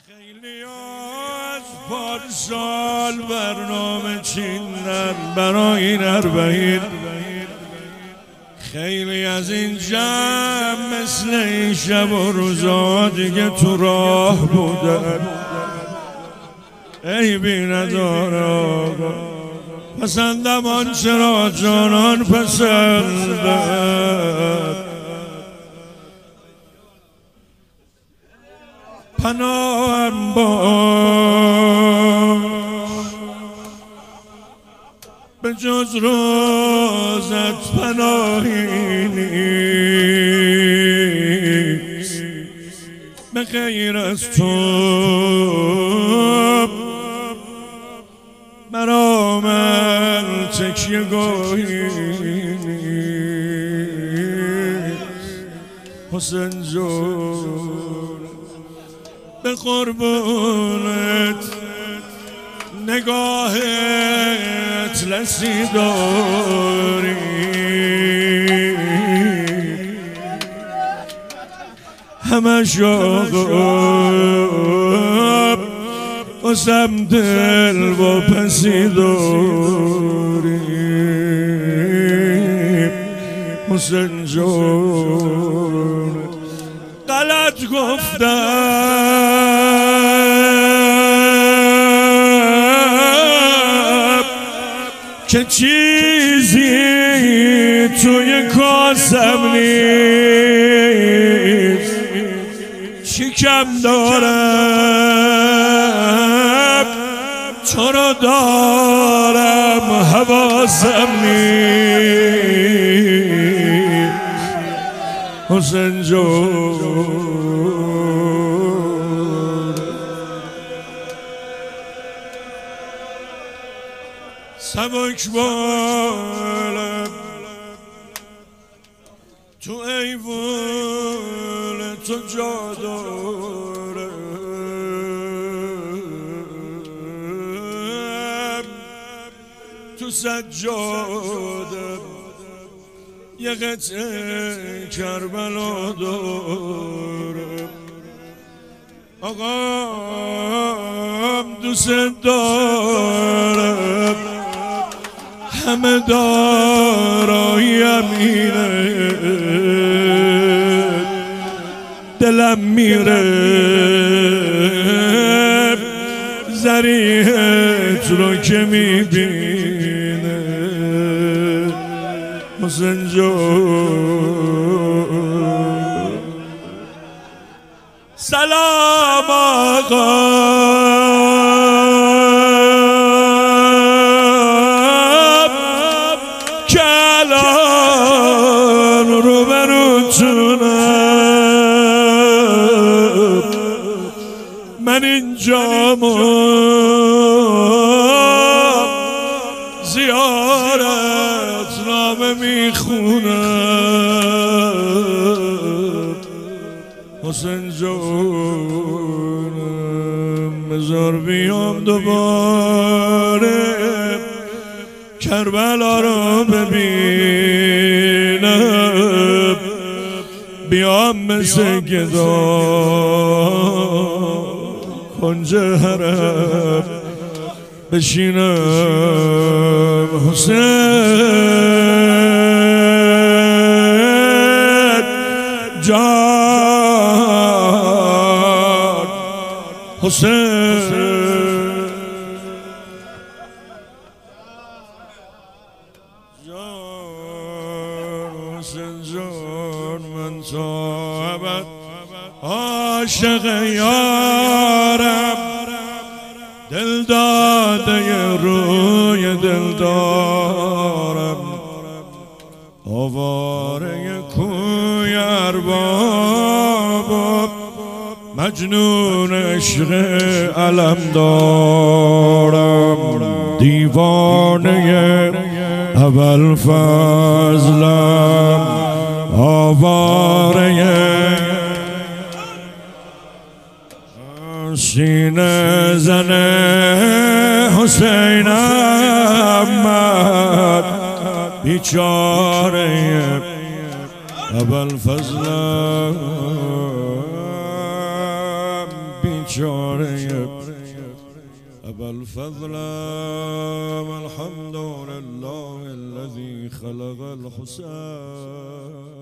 خیلی از پارسال برنامه چیندن برای اربعین، خیلی از این جمع مثل این شب و روزا دیگه تو راه بودن. ای بی نداره آقا، پسندم آنچه را جانان پسندد، پناهم باش به جز روزت پناهی نیست، به غیر از تو مرا من تکیه گاهی نیست. حسین جون به قربونت نگاهت لسی داری، همش آقا بازم دل و پسی داری. حسین جون غلط گفتم که چیزی توی کاسم نیست، چی کم دارم تو رو دارم حواسم نیست. حسین جون سبک بالم تو ایوون تو جا دارم، تو سجادم یه قطعه کربلا دارم. آقام دوست دارم، همه داراییم اینه، دلم میره ذریعت رو که میبینه. حسین جون سلام آقا، که الان روبروتونم، من اینجامو زیارت نامه میخونم. حسین جونم بذار بیام دوباره کربلا رو ببینم، بیام مثل گدا کنج حرم بشینم. حسین جان، حسین حسین جان من تا ابد عاشق یارم، دل داده روی دل دارم، آواره کوی ارباب مجنون عشق علم دارم، دیوانه ابوالفضلم، آواره سینه زن حسین احمد، بیچاره ابوالفضلم، بیچاره ابا الفضل والحمد لله الذي خلق الحسين